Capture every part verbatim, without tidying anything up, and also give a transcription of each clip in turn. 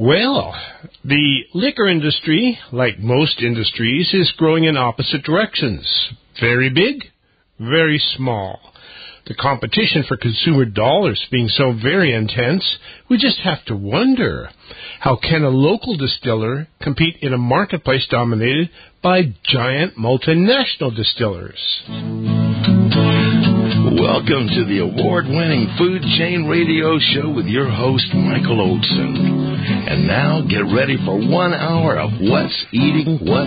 Well, the liquor industry, like most industries, is growing in opposite directions. Very big, very small. The competition for consumer dollars being so very intense, we just have to wonder, how can a local distiller compete in a marketplace dominated by giant multinational distillers? Welcome to the award-winning Food Chain Radio Show with your host, Michael Olson. And now get ready for one hour of What's Eating What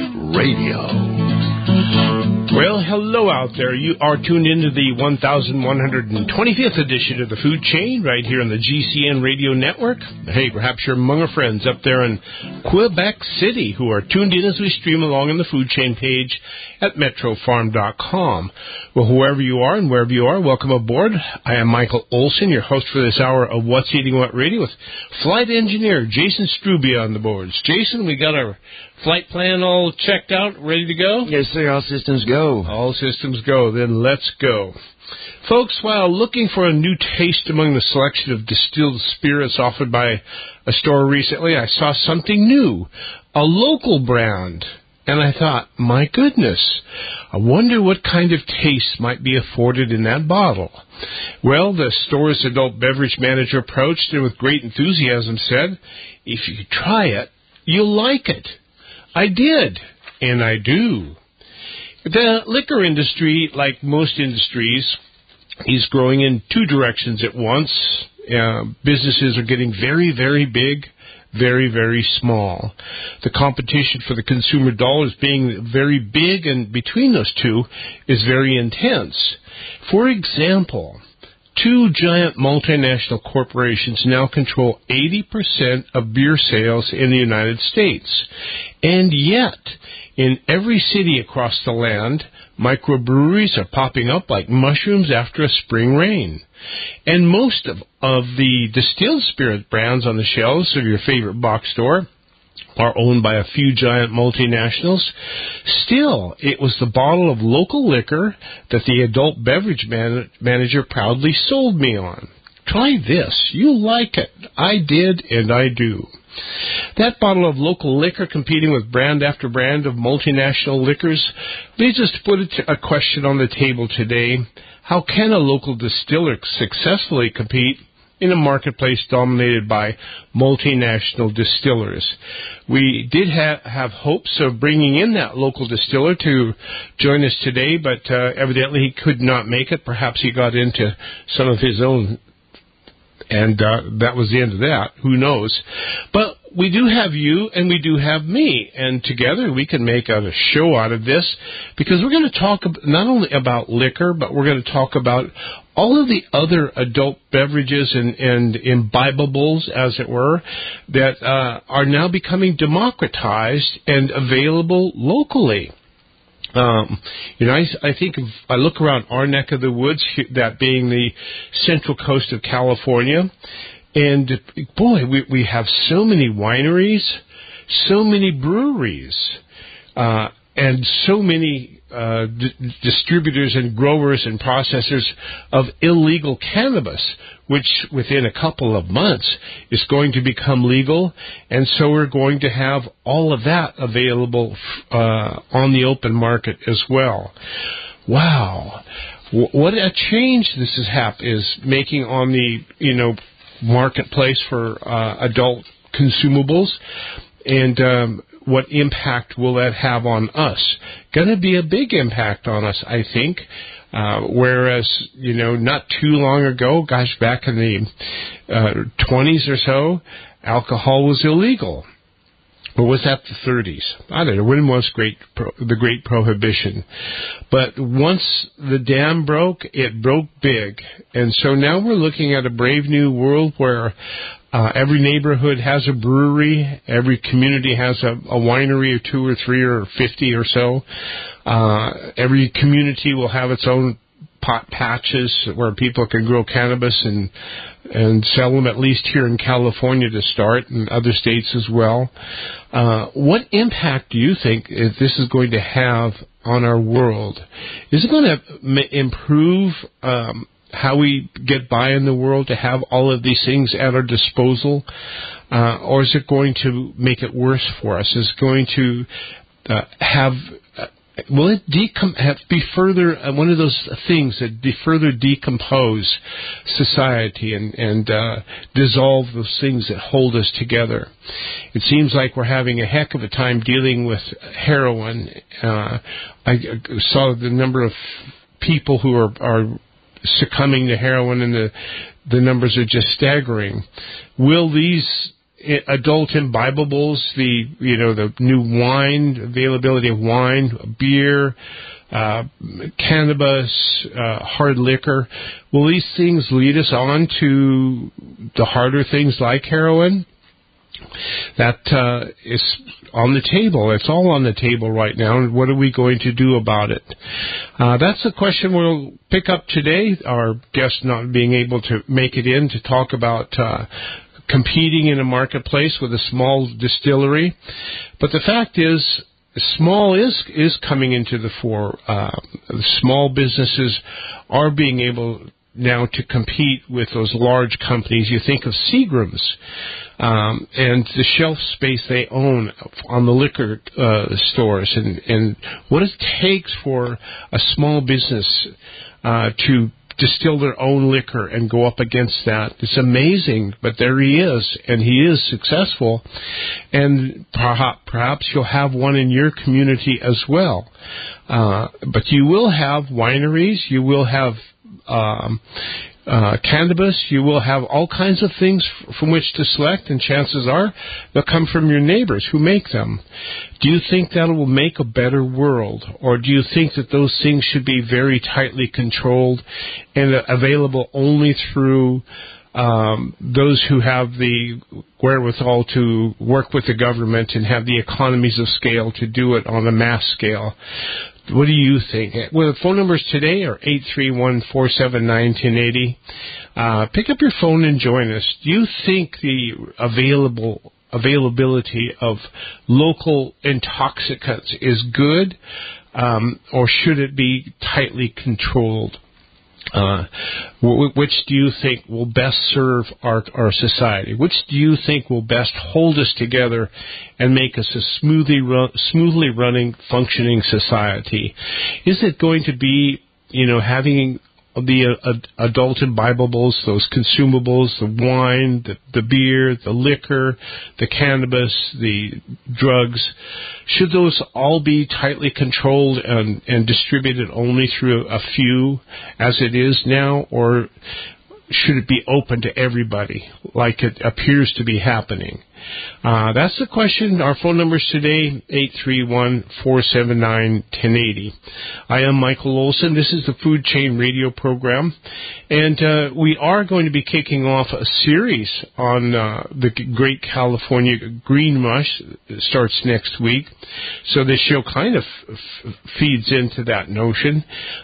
Radio. Well, hello out there. You are tuned into the one thousand one hundred twenty-fifth edition of the Food Chain right here on the G C N Radio Network. Hey, perhaps you're among our friends up there in Quebec City who are tuned in as we stream along on the Food Chain page at metro farm dot com. Well, whoever you are and wherever you are, welcome aboard. I am Michael Olson, your host for this hour of What's Eating What Radio with flight engineer Jason Strubia on the boards. Jason, we got our flight plan all checked out, ready to go? Yes, sir. All systems go. All systems go. Then let's go. Folks, while looking for a new taste among the selection of distilled spirits offered by a store recently, I saw something new, a local brand. And I thought, my goodness, I wonder what kind of taste might be afforded in that bottle. Well, the store's adult beverage manager approached and with great enthusiasm said, if you try it, you'll like it. I did, and I do. The liquor industry, like most industries, is growing in two directions at once. Uh, businesses are getting very, very big, very, very small. The competition for the consumer dollars being very big, and between those two is very intense. For example, two giant multinational corporations now control eighty percent of beer sales in the United States. And yet, in every city across the land, microbreweries are popping up like mushrooms after a spring rain. And most of, of the distilled spirit brands on the shelves of your favorite box store are owned by a few giant multinationals. Still, it was the bottle of local liquor that the adult beverage man- manager proudly sold me on. Try this. You'll like it. I did, and I do. That bottle of local liquor competing with brand after brand of multinational liquors leads us to put a question on the table today. How can a local distiller successfully compete in a marketplace dominated by multinational distillers? We did ha- have hopes of bringing in that local distiller to join us today, but uh, evidently he could not make it. Perhaps he got into some of his own, and uh, that was the end of that. Who knows? But we do have you, and we do have me, and together we can make a show out of this, because we're going to talk not only about liquor, but we're going to talk about all of the other adult beverages and, and imbibables, as it were, that uh, are now becoming democratized and available locally. Um, you know, I, I think if I look around our neck of the woods, that being the central coast of California, and boy, we, we have so many wineries, so many breweries, uh, and so many uh, d- distributors and growers and processors of illegal cannabis, which within a couple of months is going to become legal. And so we're going to have all of that available uh, on the open market as well. Wow. W- what a change this is, hap- is making on the, you know, marketplace for uh, adult consumables, and um, what impact will that have on us? Going to be a big impact on us, I think. Uh, whereas, you know, not too long ago, gosh, back in the uh, twenties or so, alcohol was illegal. Or was that the thirties? I don't know. When was great pro- the Great Prohibition? But once the dam broke, it broke big. And so now we're looking at a brave new world where uh, every neighborhood has a brewery, every community has a, a winery or two or three or fifty or so. Uh, every community will have its own pot patches where people can grow cannabis and and sell them, at least here in California to start, and other states as well. Uh, what impact do you think if this is going to have on our world? Is it going to m- improve um, how we get by in the world to have all of these things at our disposal? Uh, or is it going to make it worse for us? Is it going to uh, have... Uh, will it decom- have, be further... Uh, one of those things that de- further decompose society and, and uh, dissolve those things that hold us together? It seems like we're having a heck of a time dealing with heroin. Uh, I saw the number of people who are, are succumbing to heroin, and the the numbers are just staggering. Will these adult imbibables, the you know the new wine availability of wine, beer, uh, cannabis, uh, hard liquor, will these things lead us on to the harder things like heroin? That uh, is on the table. It's all on the table right now. And what are we going to do about it? Uh, that's the question we'll pick up today. Our guest not being able to make it in to talk about uh, competing in a marketplace with a small distillery. But the fact is, small is is coming into the fore. Uh, small businesses are being able now to compete with those large companies. You think of Seagram's um, and the shelf space they own on the liquor uh, stores, and, and what it takes for a small business uh, to distill their own liquor and go up against that. It's amazing, but there he is, and he is successful, and perhaps, perhaps you'll have one in your community as well. Uh, but you will have wineries, you will have um, uh, cannabis, you will have all kinds of things f- from which to select, and chances are they'll come from your neighbors who make them. Do you think that will make a better world, or do you think that those things should be very tightly controlled and uh, available only through um, those who have the wherewithal to work with the government and have the economies of scale to do it on a mass scale? What do you think? Well, the phone numbers today are eight three one, four seven nine, one zero eight zero. Uh, pick up your phone and join us. Do you think the available availability of local intoxicants is good, um, or should it be tightly controlled? Uh, which do you think will best serve our, our society? Which do you think will best hold us together and make us a smoothly, run, smoothly running, functioning society? Is it going to be, you know, having the uh, adult imbibables, those consumables, the wine, the, the beer, the liquor, the cannabis, the drugs? Should those all be tightly controlled and, and distributed only through a few as it is now, or should it be open to everybody like it appears to be happening? Uh, that's the question. Our phone numbers today, eight three one, four seven nine, one zero eight zero. I am Michael Olson. This is the Food Chain Radio program, and uh, we are going to be kicking off a series on uh, the Great California Green Rush. It starts next week, so this show kind of f- feeds into that notion.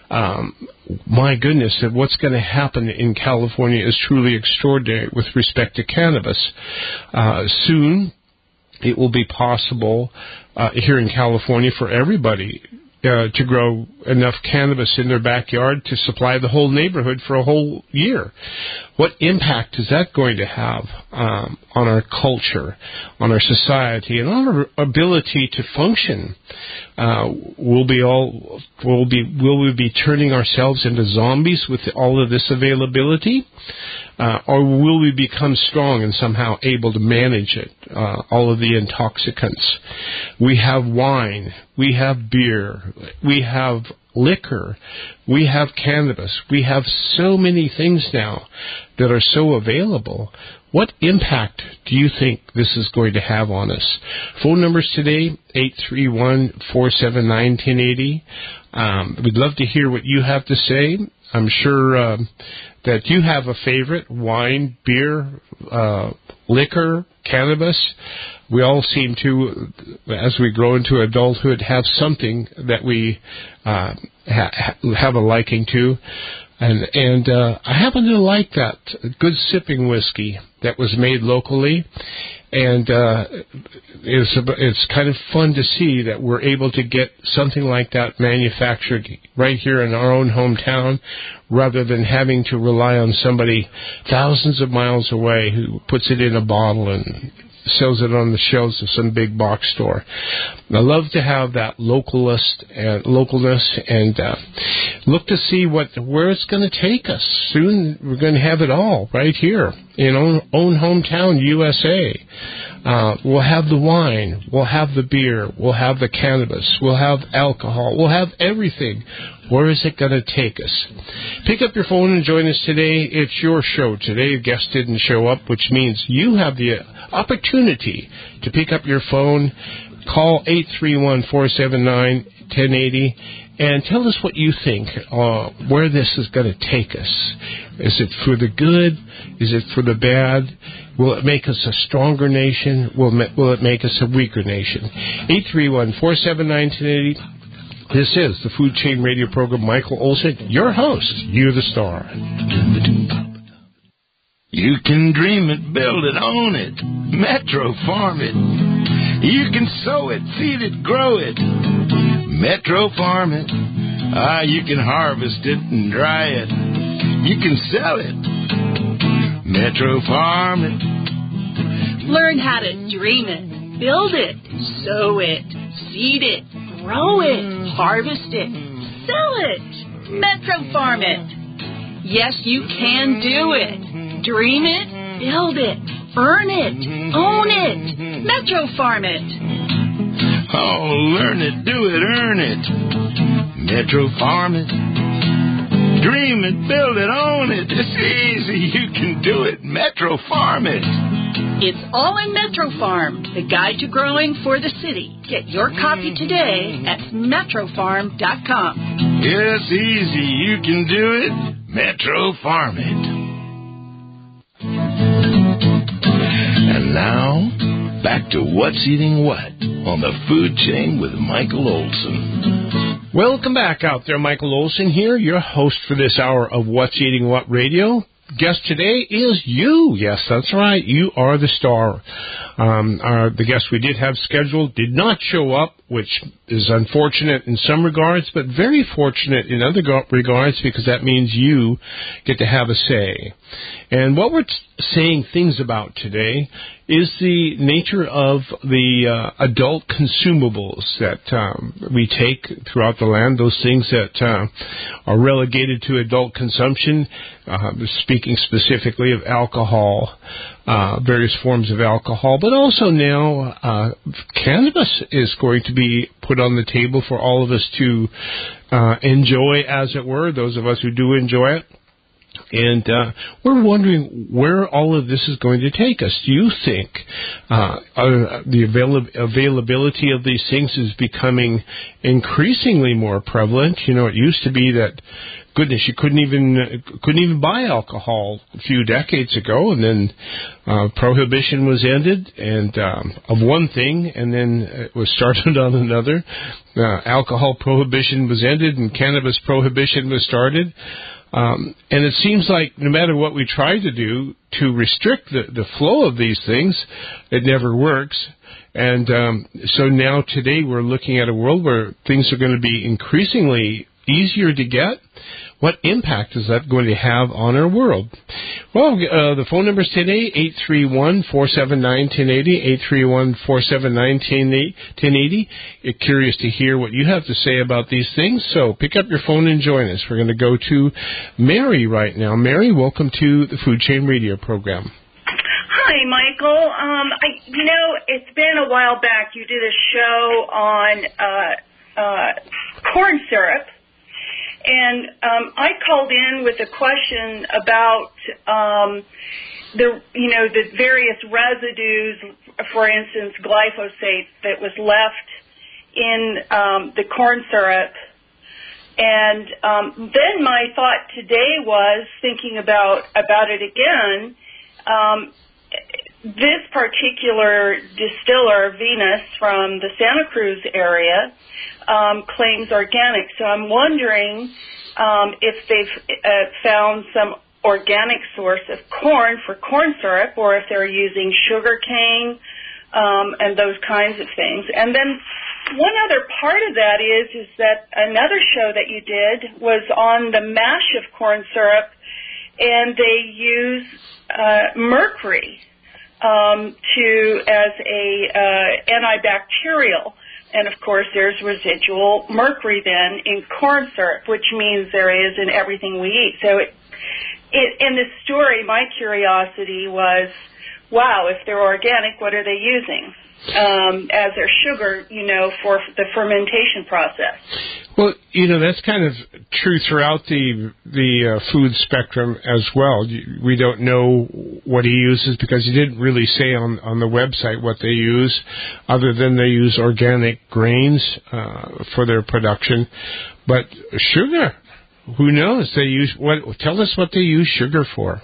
Um, my goodness, what's going to happen in California is truly extraordinary with respect to cannabis. Uh, soon, it will be possible uh, here in California for everybody uh, to grow enough cannabis in their backyard to supply the whole neighborhood for a whole year. What impact is that going to have um, on our culture, on our society, and on our ability to function? Uh, will be all will be will we be turning ourselves into zombies with all of this availability, uh, or will we become strong and somehow able to manage it? Uh, all of the intoxicants. We have wine, we have beer, we have liquor, we have cannabis, we have so many things now that are so available. What impact do you think this is going to have on us? Phone numbers today, eight three one, four seven nine, one zero eight zero. Um, we'd love to hear what you have to say. I'm sure uh, that you have a favorite: wine, beer, uh, liquor, cannabis. we all seem to, as we grow into adulthood, have something that we uh, ha- have a liking to. And and uh, I happen to like that good sipping whiskey that was made locally, and uh, it's it's kind of fun to see that we're able to get something like that manufactured right here in our own hometown, rather than having to rely on somebody thousands of miles away who puts it in a bottle and sells it on the shelves of some big box store. I love to have that localist and localness, and uh, look to see what where it's going to take us. Soon we're going to have it all right here in own, own hometown U S A. Uh, we'll have the wine, we'll have the beer, we'll have the cannabis, we'll have alcohol, we'll have everything. Where is it going to take us? Pick up your phone and join us today. It's your show today. The guest didn't show up, which means you have the opportunity to pick up your phone, call eight three one, four seven nine, one zero eight zero, and tell us what you think, uh, where this is going to take us. Is it for the good? Is it for the bad? Will it make us a stronger nation? Will, will it make us a weaker nation? eight three one, four seven nine, one zero eight zero. This is the Food Chain Radio Program. Michael Olson, your host. You're the star. You can dream it, build it, own it, Metro Farm it. You can sow it, feed it, grow it, Metro Farm it. Ah, you can harvest it and dry it. You can sell it, Metro Farm it. Learn how to dream it, build it, sow it, seed it, grow it, harvest it, sell it, Metro Farm it. Yes, you can do it. Dream it, build it, earn it, own it, Metro Farm it. Oh, learn it, do it, earn it, Metro Farm it. Dream it, build it, own it. It's easy, you can do it, Metro Farm it. It's all in Metro Farm, the guide to growing for the city. Get your copy today at metro farm dot com. Yes, easy, you can do it, Metro Farm it. And now, back to What's Eating What on the Food Chain with Michael Olson. Welcome back out there. Michael Olson here, your host for this hour of What's Eating What Radio. Guest today is you. Yes, that's right. You are the star. Um, our, the guest we did have scheduled did not show up, which is unfortunate in some regards, but very fortunate in other go- regards, because that means you get to have a say. And what we're t- saying things about today is the nature of the uh, adult consumables that um, we take throughout the land, those things that uh, are relegated to adult consumption, uh, speaking specifically of alcohol, uh, various forms of alcohol, but also now uh, cannabis is going to be put on the table for all of us to uh, enjoy, as it were, those of us who do enjoy it. And uh, we're wondering where all of this is going to take us. Do you think uh, uh, the avail- availability of these things is becoming increasingly more prevalent? You know, it used to be that, goodness, you couldn't even uh, couldn't even buy alcohol a few decades ago, and then uh, prohibition was ended, and um, of one thing, and then it was started on another. Uh, alcohol prohibition was ended, and cannabis prohibition was started. Um, and it seems like no matter what we try to do to restrict the, the flow of these things, it never works. And um, so now today we're looking at a world where things are going to be increasingly easier to get. What impact is that going to have on our world? Well, uh, the phone numbers today, eight three one, four seven nine, one zero eight zero, eight three one, four seven nine, one zero eight zero. You're curious to hear what you have to say about these things, so pick up your phone and join us. We're going to go to Mary right now. Mary, welcome to the Food Chain Radio Program. Hi, Michael. Um, I, you know, it's been a while back. You did a show on uh, uh, corn syrup. And um, I called in with a question about um, the, you know, the various residues, for instance, glyphosate that was left in um, the corn syrup. And um, then my thought today was, thinking about about it again, um, this particular distiller, Venus, from the Santa Cruz area, um, claims organic. So I'm wondering um, if they've uh, found some organic source of corn for corn syrup, or if they're using sugar cane um, and those kinds of things. And then one other part of that is is that another show that you did was on the mash of corn syrup, and they use uh, mercury um, to as a uh, antibacterial. And, of course, there's residual mercury then in corn syrup, which means there is in everything we eat. So it, it, in this story, my curiosity was, wow, if they're organic, what are they using um, as their sugar, you know, for the fermentation process? Well, you know, that's kind of true throughout the the uh, food spectrum as well. We don't know what he uses because he didn't really say on, on the website what they use, other than they use organic grains uh, for their production. But sugar, who knows? They use what? Tell us what they use sugar for.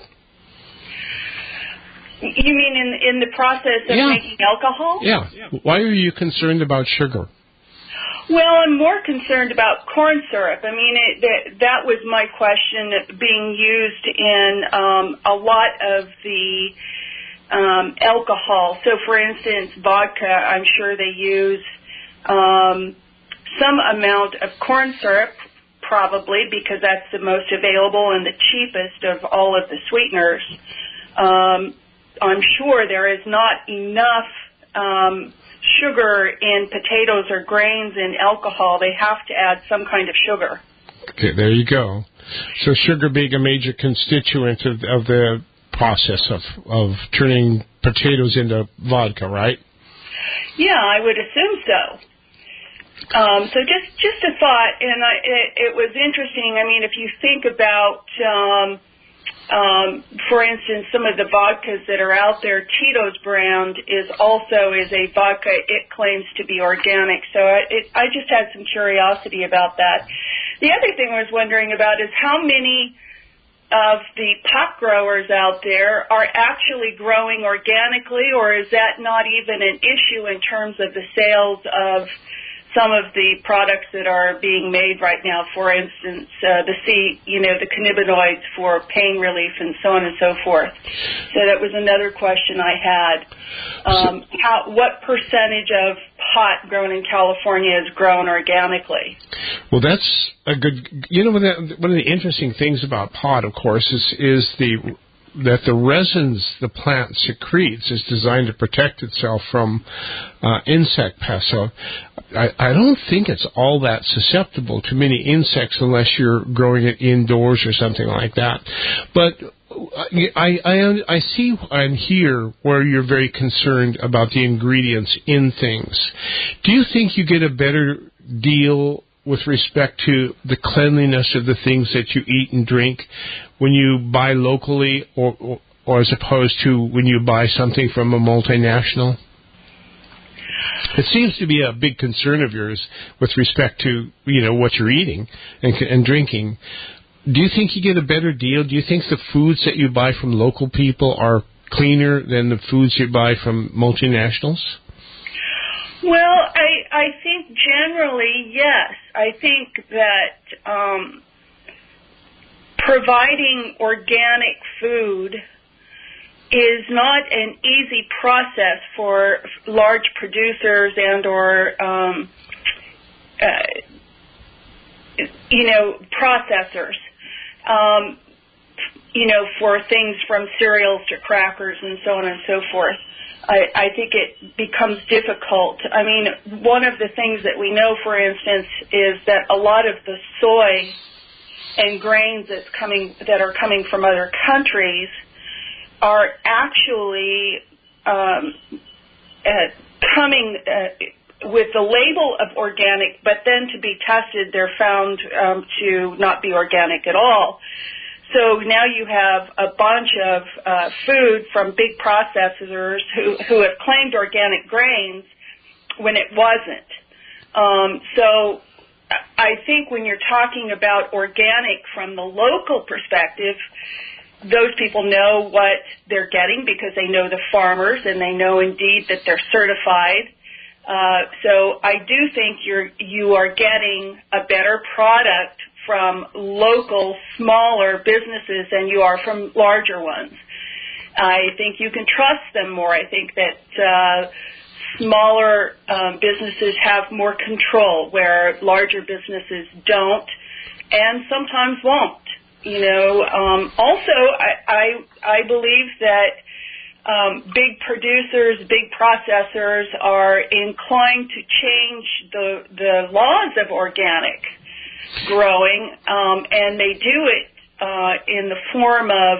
You mean in in the process of yeah. making alcohol? Yeah. yeah. Why are you concerned about sugar? Well, I'm more concerned about corn syrup. I mean, it, that, that was my question, being used in um, a lot of the um, alcohol. So, for instance, vodka, I'm sure they use um, some amount of corn syrup, probably, because that's the most available and the cheapest of all of the sweeteners. Um, I'm sure there is not enough um sugar in potatoes or grains in alcohol. They have to add some kind of sugar. Okay, there you go. So sugar being a major constituent of, of the process of, of turning potatoes into vodka, right? Yeah, I would assume so. Um, so just, just a thought, and I, it, it was interesting. I mean, if you think about um, Um, for instance, some of the vodkas that are out there, Tito's brand is also is a vodka. It claims to be organic. So I, it, I just had some curiosity about that. The other thing I was wondering about is how many of the pot growers out there are actually growing organically, or is that not even an issue in terms of the sales of some of the products that are being made right now? For instance, uh, the C, you know, the cannabinoids for pain relief and so on and so forth. So that was another question I had. Um, how, what percentage of pot grown in California is grown organically? Well, that's a good. You know, one of the, one of the interesting things about pot, of course, is is the that the resins the plant secretes is designed to protect itself from uh, insect pests. So I, I don't think it's all that susceptible to many insects unless you're growing it indoors or something like that. But I, I, I see and hear where you're very concerned about the ingredients in things. Do you think you get a better deal with respect to the cleanliness of the things that you eat and drink when you buy locally, or, or, or as opposed to when you buy something from a multinational? It seems to be a big concern of yours with respect to, you know, what you're eating and, and drinking. Do you think you get a better deal? Do you think the foods that you buy from local people are cleaner than the foods you buy from multinationals? Well, I, I think generally, yes. I think that um, providing organic food is not an easy process for large producers and or, um, uh, you know, processors, um, you know, for things from cereals to crackers and so on and so forth. I, I think it becomes difficult. I mean, one of the things that we know, for instance, is that a lot of the soy and grains that's coming that are coming from other countries are actually um, uh, coming uh, with the label of organic, but then to be tested, they're found um, to not be organic at all. So now you have a bunch of uh, food from big processors who, who have claimed organic grains when it wasn't. Um, so I think when you're talking about organic from the local perspective, those people know what they're getting because they know the farmers and they know indeed that they're certified. Uh, so I do think you're you are getting a better product from local, smaller businesses than you are from larger ones. I think you can trust them more. I think that uh, smaller um, businesses have more control where larger businesses don't and sometimes won't. You know, um, also, I, I, I believe that um, big producers, big processors are inclined to change the, the laws of organic growing, um, and they do it uh, in the form of,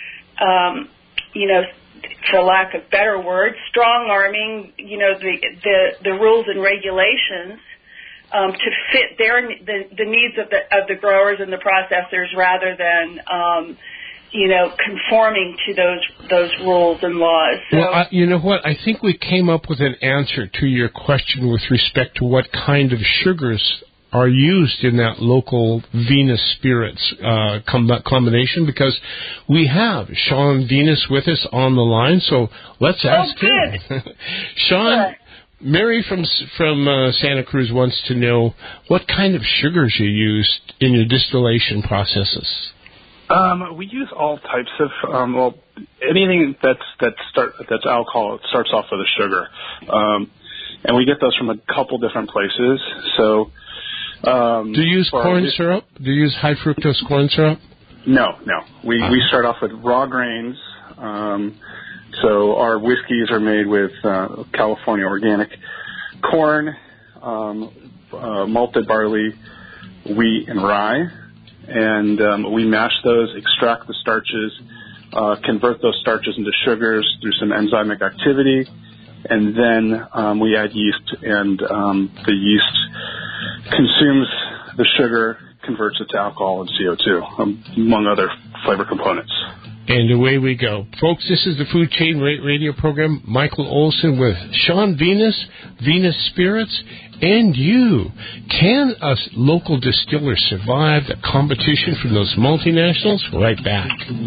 um, you know, for lack of better words, strong-arming, you know, the, the, the rules and regulations um, to fit their the, the needs of the of the growers and the processors, rather than um, you know conforming to those those rules and laws. So, well, I, you know what? I think we came up with an answer to your question with respect to what kind of sugars are used in that local Venus Spirits uh, com- combination, because we have Sean Venus with us on the line, so let's ask oh, him. Sean, good. Mary from from uh, Santa Cruz wants to know what kind of sugars you use in your distillation processes. Um, we use all types of um, well, anything that's that start that's alcohol. It starts off with a sugar, um, and we get those from a couple different places. So. Um, Do you use corn this, syrup? Do you use high fructose corn syrup? No, no. We uh-huh. we start off with raw grains. Um, so our whiskeys are made with uh, California organic corn, um, uh, malted barley, wheat, and rye. And um, we mash those, extract the starches, uh, convert those starches into sugars through some enzymic activity, and then um, we add yeast, and um, the yeast consumes the sugar, converts it to alcohol and C O two, um, among other flavor components. And away we go. Folks, this is the Food Chain Radio program. Michael Olson with Sean Venus, Venus Spirits, and you. Can a local distiller survive the competition from those multinationals? Right back.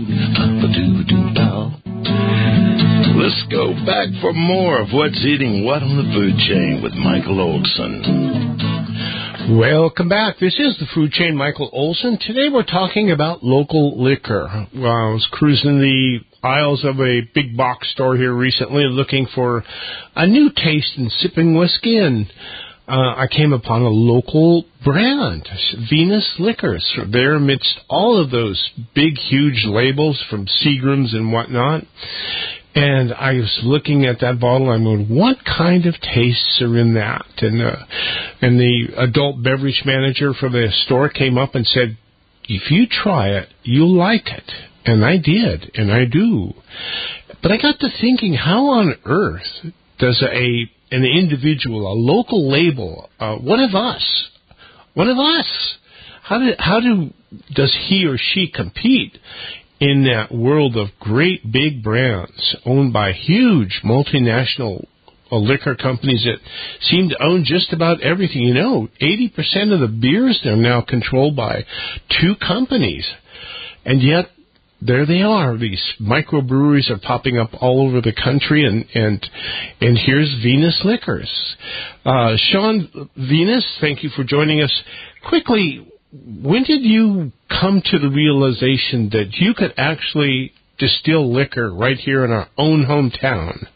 Let's go back for more of What's Eating What on the Food Chain with Michael Olson. Welcome back. This is the Food Chain, Michael Olson. Today we're talking about local liquor. Well, I was cruising the aisles of a big box store here recently looking for a new taste in sipping whiskey, and uh, I came upon a local brand, Venus Liquors. There amidst all of those big, huge labels from Seagram's and whatnot. And I was looking at that bottle, I'm going, what kind of tastes are in that? And, uh, and the adult beverage manager for the store came up and said, if you try it, you'll like it. And I did, and I do. But I got to thinking, how on earth does a an individual, a local label, uh, one of us, one of us, how do, how do does he or she compete in that world of great big brands owned by huge multinational uh, liquor companies that seem to own just about everything? You know, eighty percent of the beers are now controlled by two companies. And yet, there they are. These microbreweries are popping up all over the country, and and, and here's Venus Liquors. Uh, Sean Venus, thank you for joining us. Quickly, when did you come to the realization that you could actually distill liquor right here in our own hometown?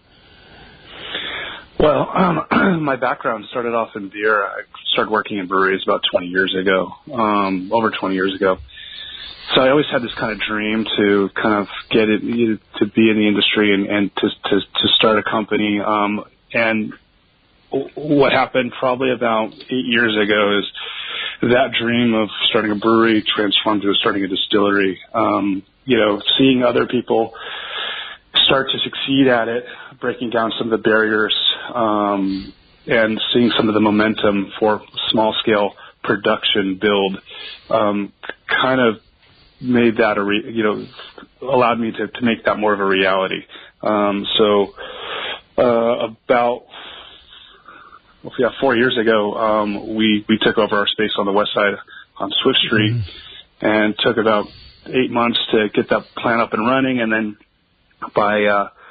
Well, um, my background started off in beer. I started working in breweries about twenty years ago, um, over twenty years ago. So I always had this kind of dream to kind of get it, you know, to be in the industry and, and to, to to start a company. Um, and what happened probably about eight years ago is that dream of starting a brewery transformed to starting a distillery. Um, you know, seeing other people start to succeed at it, breaking down some of the barriers, um, and seeing some of the momentum for small-scale production build, um, kind of made that a re- you know allowed me to, to make that more of a reality. Um, so uh, about well, yeah, four years ago, um, we we took over our space on the west side on Swift Street, mm-hmm. and took about eight months to get that plant up and running, and then by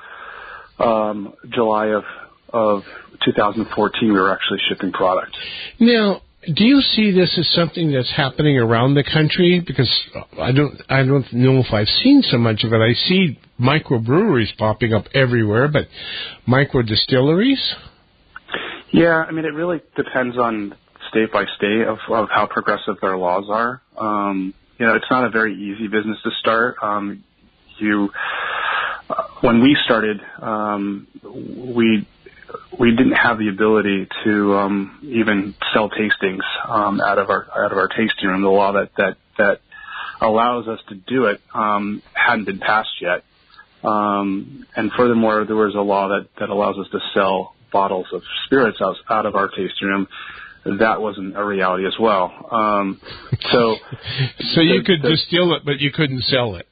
uh, um, July of of two thousand fourteen, we were actually shipping product. Now, do you see this as something that's happening around the country? Because I don't, I don't know if I've seen so much of it. I see microbreweries popping up everywhere, but micro distilleries? Yeah, I mean, it really depends on state by state of, of how progressive their laws are. Um, you know, it's not a very easy business to start. Um, you, uh, when we started, um, we we didn't have the ability to um, even sell tastings um, out of our out of our tasting room. The law that that that allows us to do it um, hadn't been passed yet, um, and furthermore, there was a law that that allows us to sell bottles of spirits out, out of our tasting room. That wasn't a reality as well. Um, so, so you the, could the, distill it, but you couldn't sell it.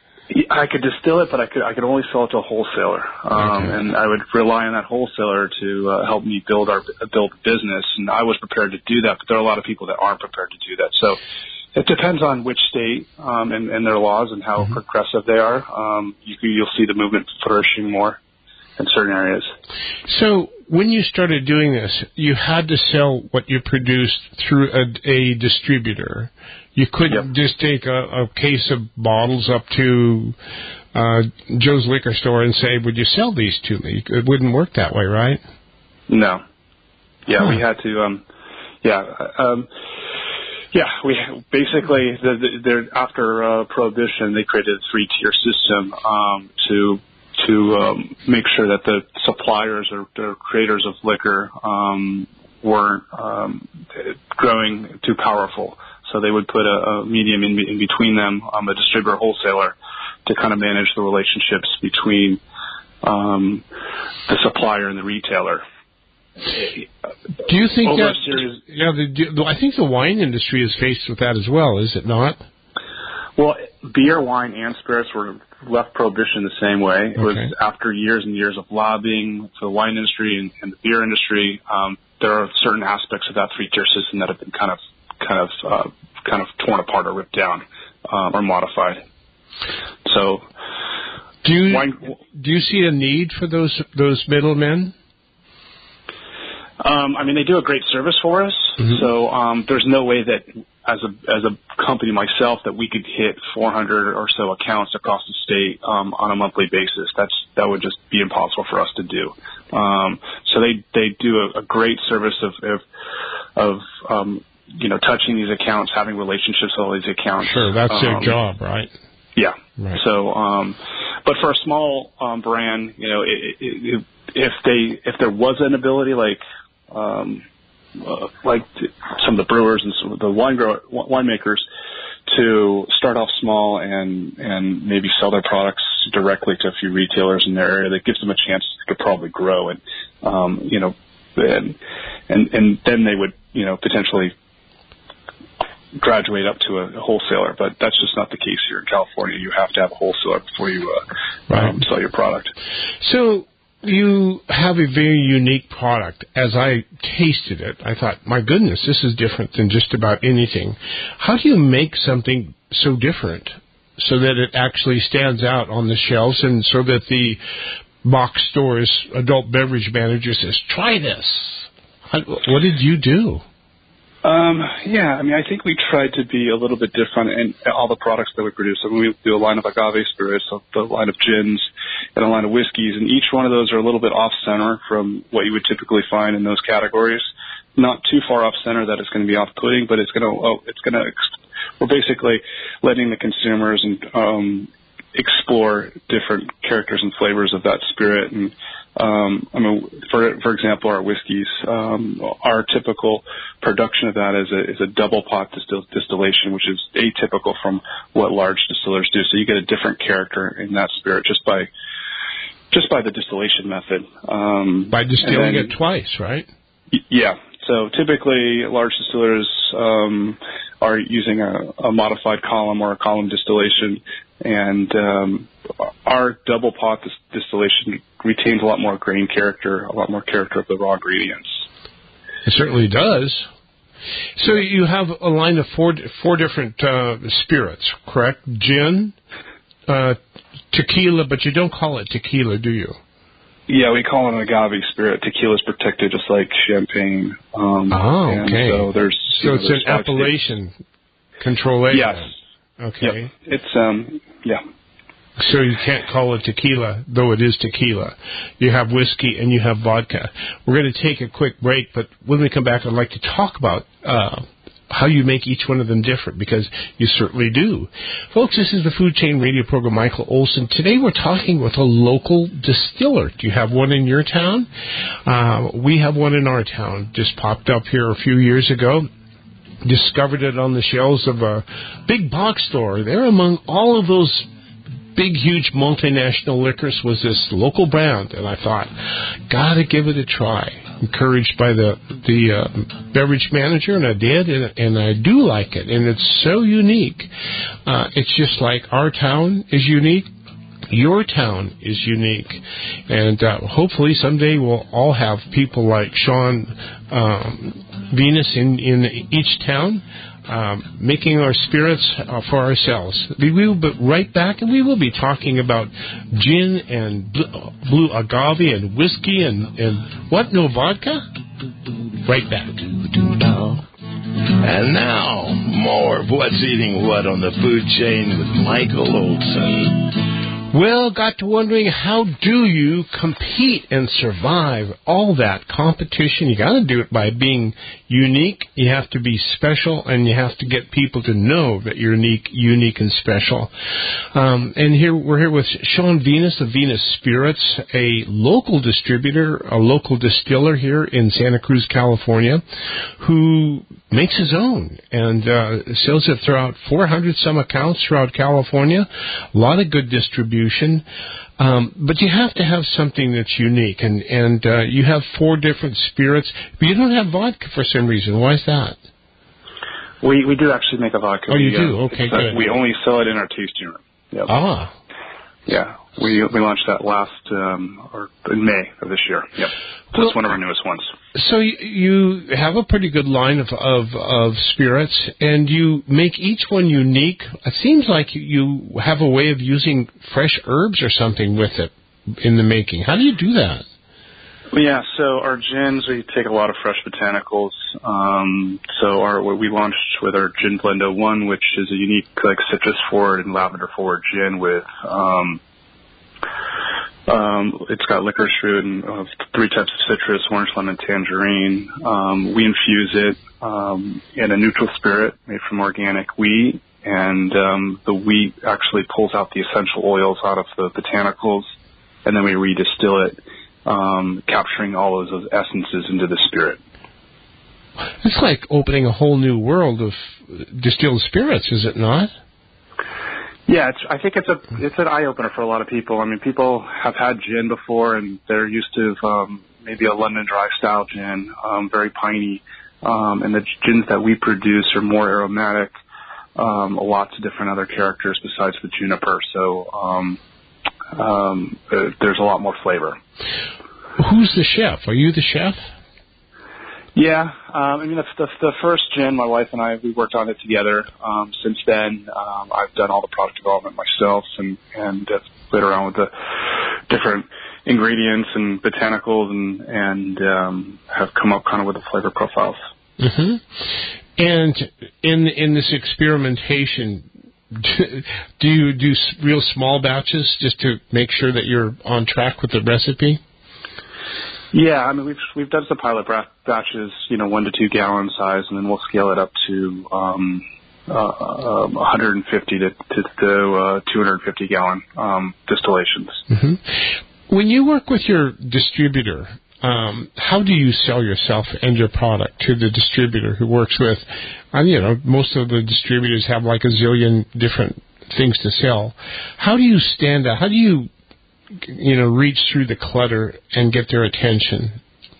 I could distill it, but I could I could only sell it to a wholesaler, um, okay. and I would rely on that wholesaler to uh, help me build our build business. And I was prepared to do that, but there are a lot of people that aren't prepared to do that. So it depends on which state um, and, and their laws and how mm-hmm. progressive they are. Um, you, you'll see the movement flourishing more in certain areas. So when you started doing this, you had to sell what you produced through a, a distributor. You couldn't yep. just take a, a case of bottles up to uh, Joe's liquor store and say, would you sell these to me? It wouldn't work that way, right? No. Yeah, huh. we had to, um, yeah, um, yeah, we basically, the, the, the, after uh, Prohibition, they created a three-tier system um, to to um, make sure that the suppliers or the creators of liquor um, weren't um, growing too powerful. So they would put a, a medium in, in between them, um, a distributor wholesaler, to kind of manage the relationships between um, the supplier and the retailer. Do you think Over that? Series, yeah, the, I think the wine industry is faced with that as well. Is it not? Well, beer, wine, and spirits were left Prohibition the same way. It okay. was after years and years of lobbying for the wine industry and, and the beer industry. Um, there are certain aspects of that three-tier system that have been kind of, kind of, uh, kind of torn apart or ripped down um, or modified. So, do you wine, do you see a need for those those middlemen? Um, I mean, they do a great service for us. Mm-hmm. So um, there's no way that as a as a company myself that we could hit four hundred or so accounts across the state um, on a monthly basis. That's that would just be impossible for us to do. Um, so they they do a, a great service of of, of um, you know touching these accounts, having relationships with all these accounts. Sure, that's um, their job, right? Yeah. Right. So, um, but for a small um, brand, you know, it, it, it, if they if there was an ability like um, uh, like some of the brewers and some of the wine grower, winemakers to start off small and and maybe sell their products directly to a few retailers in their area, that gives them a chance to probably grow and um, you know and and and then they would you know potentially graduate up to a wholesaler, but that's just not the case here in California. You have to have a wholesaler before you uh, right. um, sell your product. So you have a very unique product. As I tasted it, I thought, my goodness, this is different than just about anything. How do you make something so different so that it actually stands out on the shelves and so that the box store's adult beverage manager says, try this? How, what did you do? Um, yeah, I mean, I think we tried to be a little bit different in all the products that we produce. I mean, we do a line of agave spirits, a line of gins, and a line of whiskeys, and each one of those are a little bit off-center from what you would typically find in those categories. Not too far off-center that it's going to be off-putting, but it's going to, oh, it's going to, we're basically letting the consumers and, um, explore different characters and flavors of that spirit. And, um, I mean, for, for example, our whiskeys, um, our typical production of that is a, is a double pot distill, distillation, which is atypical from what large distillers do. So you get a different character in that spirit just by, just by the distillation method. Um, by distilling then, it twice, right? Y- yeah. So typically large distillers, um, are using a, a modified column or a column distillation, and um, our double pot dis- distillation retains a lot more grain character, a lot more character of the raw ingredients. It certainly does. So you have a line of four four different uh, spirits, correct? Gin, uh, tequila, but you don't call it tequila, do you? Yeah, we call it an agave spirit. Tequila's protected just like champagne. Um, oh, okay. And so there's so know, it's there's an appellation control. Yes. Okay. Yep. It's um yeah. So you can't call it tequila, though it is tequila. You have whiskey and you have vodka. We're going to take a quick break, but when we come back, I'd like to talk about uh, how you make each one of them different, because you certainly do. Folks, this is the Food Chain Radio Program, Michael Olson. Today we're talking with a local distiller. Do you have one in your town? Uh, we have one in our town. Just popped up here a few years ago. Discovered it on the shelves of a big box store. There among all of those big, huge multinational liquors was this local brand, and I thought, gotta give it a try. Encouraged by the the uh, beverage manager, and I did, and, and I do like it, and it's so unique. Uh, it's just like our town is unique. Your town is unique, and uh, hopefully someday we'll all have people like Sean um, Venus in, in each town, um, making our spirits uh, for ourselves. We will be right back, and we will be talking about gin and blue, blue agave and whiskey and, and what, no vodka? Right back. And now, more of What's Eating What on the Food Chain with Michael Olson. Well, got to wondering, how do you compete and survive all that competition? You got to do it by being unique. You have to be special, and you have to get people to know that you're unique, unique and special. Um, and here we're here with Sean Venus of Venus Spirits, a local distributor, a local distiller here in Santa Cruz, California, who makes his own and uh, sells it throughout four hundred some accounts throughout California. A lot of good distribution. Um, but you have to have something that's unique, and, and uh, you have four different spirits, but you don't have vodka for some reason. Why is that? We we do actually make a vodka. Oh, you we, do? Uh, okay, uh, good. We only sell it in our tasting room. Yep. Ah. Yeah, we we launched that last, um, or in May of this year. Yep. So Well, it's one of our newest ones. So you, you have a pretty good line of, of, of spirits, and you make each one unique. It seems like you have a way of using fresh herbs or something with it in the making. How do you do that? Well, yeah, so our gins, we take a lot of fresh botanicals. Um, so our what we launched with our Gin Blend oh one, which is a unique like citrus forward and lavender forward gin with um, um, it's got licorice root and uh, three types of citrus, orange, lemon, tangerine. Um, we infuse it um, in a neutral spirit made from organic wheat, and um, the wheat actually pulls out the essential oils out of the botanicals, and then we redistill it, um, capturing all of those essences into the spirit. It's like opening a whole new world of distilled spirits, is it not? Yeah, it's, I think it's a it's an eye opener for a lot of people. I mean, people have had gin before, and they're used to um, maybe a London Dry style gin, um, very piney, um, and the gins that we produce are more aromatic, um, lots of different other characters besides the juniper. So um, um, uh, there's a lot more flavor. Who's the chef? Are you the chef? Yeah, um, I mean, the, the, the first gin, my wife and I, we worked on it together. Um, since then, um, I've done all the product development myself and, and uh, played around with the different ingredients and botanicals and, and um, have come up kind of with the flavor profiles. Mm-hmm. And in in this experimentation, do you do real small batches just to make sure that you're on track with the recipe? Yeah, I mean, we've we've done some pilot batches, you know, one to two gallon size, and then we'll scale it up to um, uh, uh, one hundred fifty to to, to uh, two hundred fifty gallon um, distillations. Mm-hmm. When you work with your distributor, um, how do you sell yourself and your product to the distributor who works with? Uh, you know, most of the distributors have like a zillion different things to sell. How do you stand out? How do you you know, reach through the clutter and get their attention?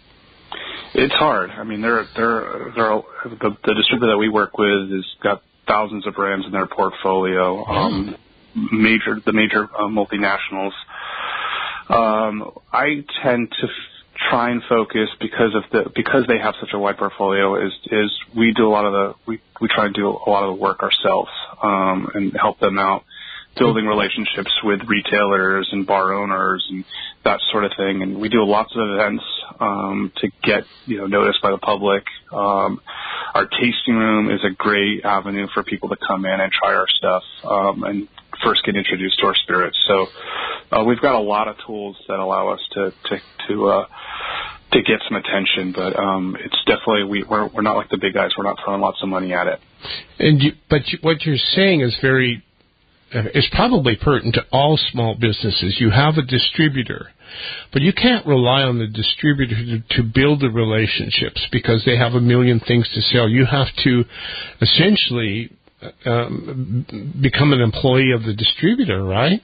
It's hard. I mean, they're they're they're the, the distributor that we work with has got thousands of brands in their portfolio. Um, major the major uh, multinationals. Um, I tend to f- try and focus because of the because they have such a wide portfolio is is we do a lot of the we we try and do a lot of the work ourselves um, and help them out, building relationships with retailers and bar owners and that sort of thing. And we do lots of events um, to get you know noticed by the public. Um, our tasting room is a great avenue for people to come in and try our stuff um, and first get introduced to our spirits. So uh, we've got a lot of tools that allow us to to to, uh, to get some attention, but um, it's definitely we, we're we're not like the big guys. We're not throwing lots of money at it. And you, but you, what you're saying is very uh, is probably pertinent to all small businesses. You have a distributor, but you can't rely on the distributor to, to build the relationships because they have a million things to sell. You have to essentially Um, become an employee of the distributor, right?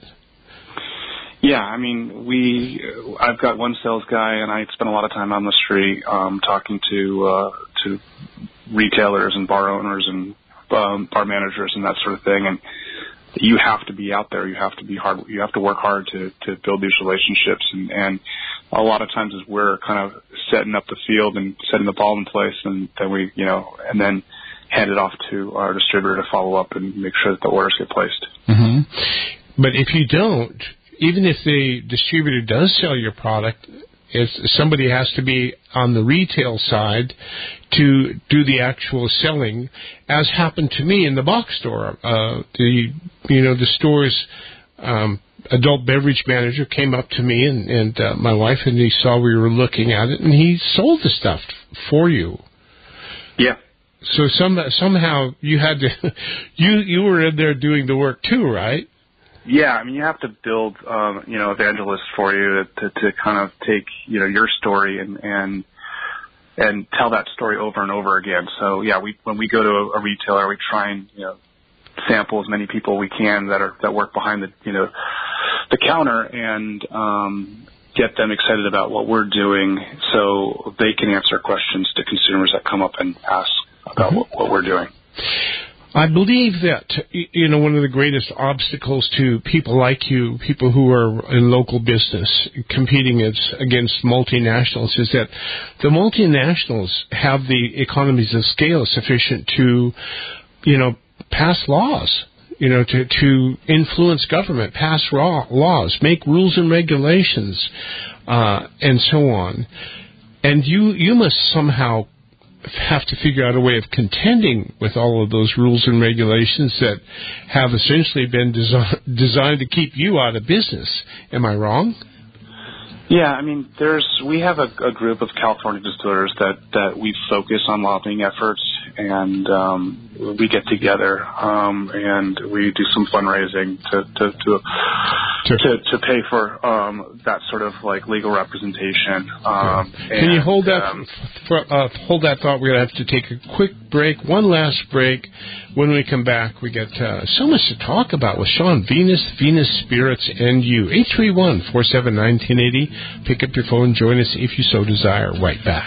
Yeah, I mean, we. I've got one sales guy, and I spend a lot of time on the street um, talking to uh, to retailers and bar owners and um, bar managers and that sort of thing. And you have to be out there. You have to be hard. You have to work hard to to build these relationships. And, and a lot of times, as we're kind of setting up the field and setting the ball in place, and then we, you know, and then hand it off to our distributor to follow up and make sure that the orders get placed. Mm-hmm. But if you don't, even if the distributor does sell your product, if somebody has to be on the retail side to do the actual selling, as happened to me in the box store. Uh, the you know the store's um, adult beverage manager came up to me and, and uh, my wife, and he saw we were looking at it, and he sold the stuff for you. Yeah. So some, somehow you had to, you you were in there doing the work too, right? Yeah, I mean you have to build, um, you know, evangelists for you to, to kind of take, you know, your story and and and tell that story over and over again. So yeah, we when we go to a, a retailer, we try and you know sample as many people we can that are that work behind the you know the counter and um, get them excited about what we're doing, so they can answer questions to consumers that come up and ask about what, what we're doing. I believe that, you know, one of the greatest obstacles to people like you, people who are in local business competing against multinationals, is that the multinationals have the economies of scale sufficient to, you know, pass laws, you know, to, to influence government, pass raw laws, make rules and regulations, uh, and so on. And you, you must somehow have to figure out a way of contending with all of those rules and regulations that have essentially been desi- designed to keep you out of business. Am I wrong? Yeah, I mean, there's we have a, a group of California distillers that, that we focus on lobbying efforts, and um, we get together um, and we do some fundraising to to to, sure. to, to pay for um, that sort of like legal representation. Um, Can and, you hold that um, for, uh, hold that thought? We're going to have to take a quick break, one last break. When we come back, we get uh, so much to talk about with Sean Venus, Venus Spirits, and you. eight three one, four seven one, nine eight zero. Pick up your phone, join us if you so desire. Right back.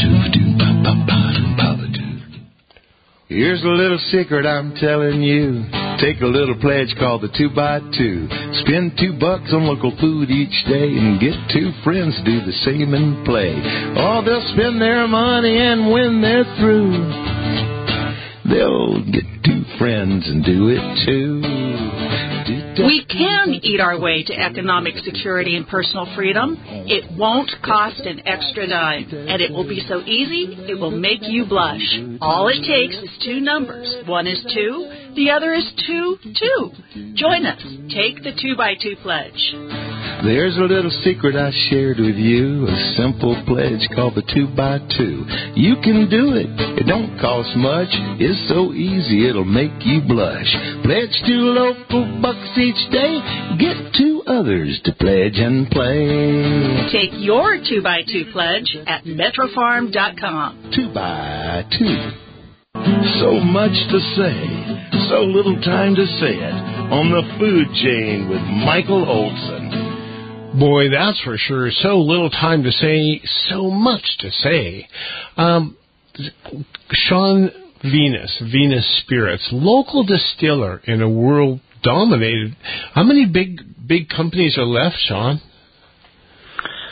Here's a little secret I'm telling you. Take a little pledge called the two by two. Spend two bucks on local food each day and get two friends to do the same and play. Oh, they'll spend their money, and when they're through, they'll get two friends and do it too. We can eat our way to economic security and personal freedom. It won't cost an extra dime, and it will be so easy, it will make you blush. All it takes is two numbers. One is two, the other is two, two. Join us. Take the two by two pledge. There's a little secret I shared with you, a simple pledge called the two by two. You can do it. It don't cost much. It's so easy it'll make you blush. Pledge two local bucks each day. Get two others to pledge and play. Take your two by two pledge at metro farm dot com. Two by two. So much to say, so little time to say it. On the food chain with Michael Olson. Boy, that's for sure. So little time to say, so much to say. Um, Sean Venus, Venus Spirits, local distiller in a world dominated. How many big big companies are left, Sean?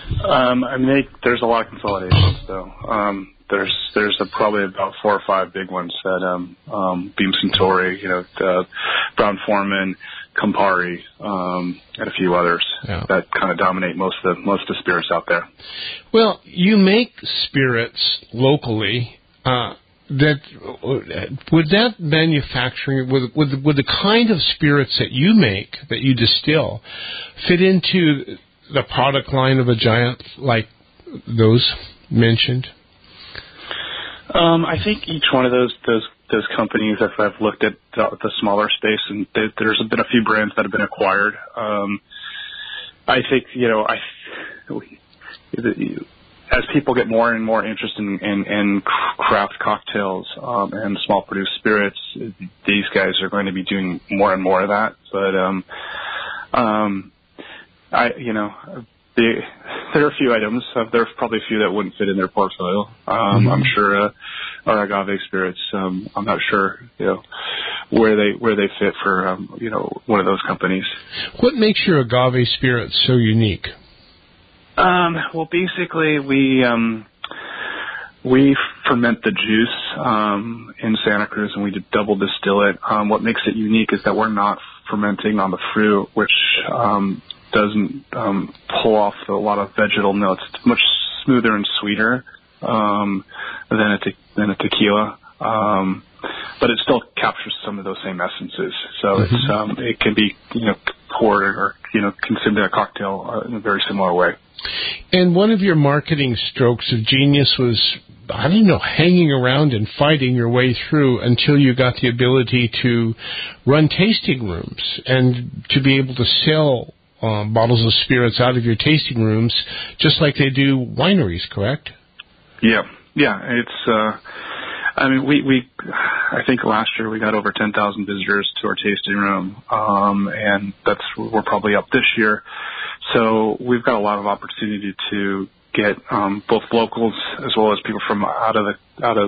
Um, I mean, they, there's a lot of consolidations, though. Um, there's there's a, probably about four or five big ones that um, um, Beam Suntory, you know, uh, Brown-Forman, Campari, um, and a few others yeah. that kind of dominate most of the most of the spirits out there. Well, you make spirits locally. Uh, that would that manufacturing would, would would the kind of spirits that you make, that you distill, fit into the product line of a giant like those mentioned? Um, I think each one of those those those companies, if I've looked at the, the smaller space, and they, there's been a few brands that have been acquired. Um, I think you know I. As people get more and more interested in, in, in craft cocktails um, and small produced spirits, these guys are going to be doing more and more of that. But um, um, I, you know, the, there are a few items. Uh, there are probably a few that wouldn't fit in their portfolio. Um, mm-hmm. I'm sure uh, our agave spirits. Um, I'm not sure, you know, where they where they fit for um, you know one of those companies. What makes your agave spirits so unique? Um, well, basically, we um, we ferment the juice um, in Santa Cruz, and we double distill it. Um, what makes it unique is that we're not fermenting on the fruit, which um, doesn't um, pull off a lot of vegetal notes. It's much smoother and sweeter um, than a te- than a tequila, um, but it still captures some of those same essences. So mm-hmm. it's um, it can be you know poured or you know consumed in a cocktail uh, in a very similar way. And one of your marketing strokes of genius was, I don't know, hanging around and fighting your way through until you got the ability to run tasting rooms and to be able to sell uh, bottles of spirits out of your tasting rooms just like they do wineries, correct? Yeah, yeah. It's, uh, I mean, we, we, I think last year we got over ten thousand visitors to our tasting room, um, and that's, we're probably up this year. So we've got a lot of opportunity to get um, both locals as well as people from out of the out of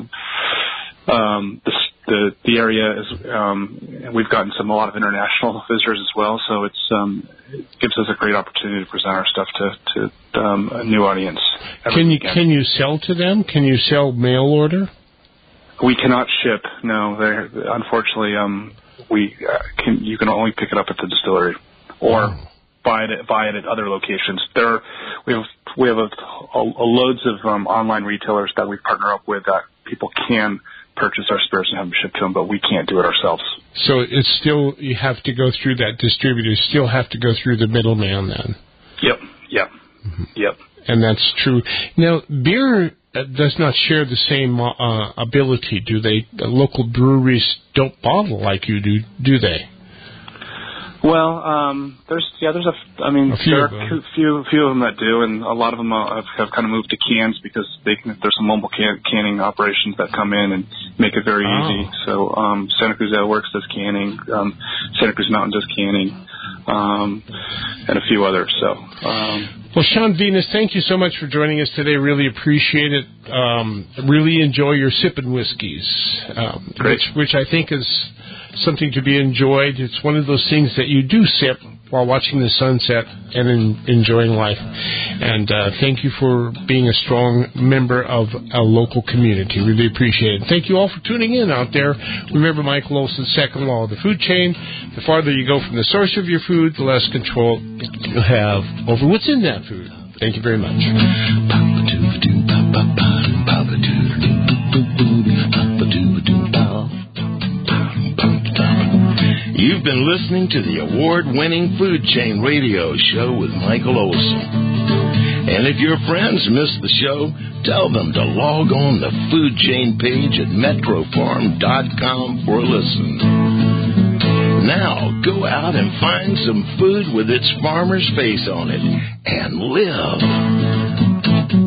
um, the, the the area. As, um, we've gotten some a lot of international visitors as well. So it's um, it gives us a great opportunity to present our stuff to to um, a new audience. Can you weekend. can you sell to them? Can you sell mail order? We cannot ship. No, they're, unfortunately, um, we uh, can. You can only pick it up at the distillery or. Oh. Buy it, buy it at other locations. There, we have we have a, a, a loads of um, online retailers that we partner up with that people can purchase our spirits and have them shipped to them, but we can't do it ourselves. So it's still you have to go through that distributor. You still have to go through the middleman then. Yep. Yep. Mm-hmm. Yep. And that's true. Now, beer does not share the same uh, ability, do they? The local breweries don't bottle like you do, do they? Well, um, there's yeah, there's a, I mean, there are a few few of them that do, and a lot of them uh, have, have kind of moved to cans because they can, there's some mobile can, canning operations that come in and make it very oh. easy. So um, Santa Cruz Ale Works does canning, um, Santa Cruz Mountain does canning, um, and a few others. So. Um, well, Sean Venus, thank you so much for joining us today. Really appreciate it. Um, really enjoy your sipping whiskeys, um, which which I think is something to be enjoyed. It's one of those things that you do sip while watching the sunset and in, enjoying life. And uh, thank you for being a strong member of a local community. Really appreciate it. Thank you all for tuning in out there. Remember Michael Olson's second law of the food chain. The farther you go from the source of your food, the less control you have over what's in that food. Thank you very much. You've been listening to the award-winning Food Chain Radio Show with Michael Olson. And if your friends missed the show, tell them to log on the Food Chain page at metro farm dot com for a listen. Now, go out and find some food with its farmer's face on it and live.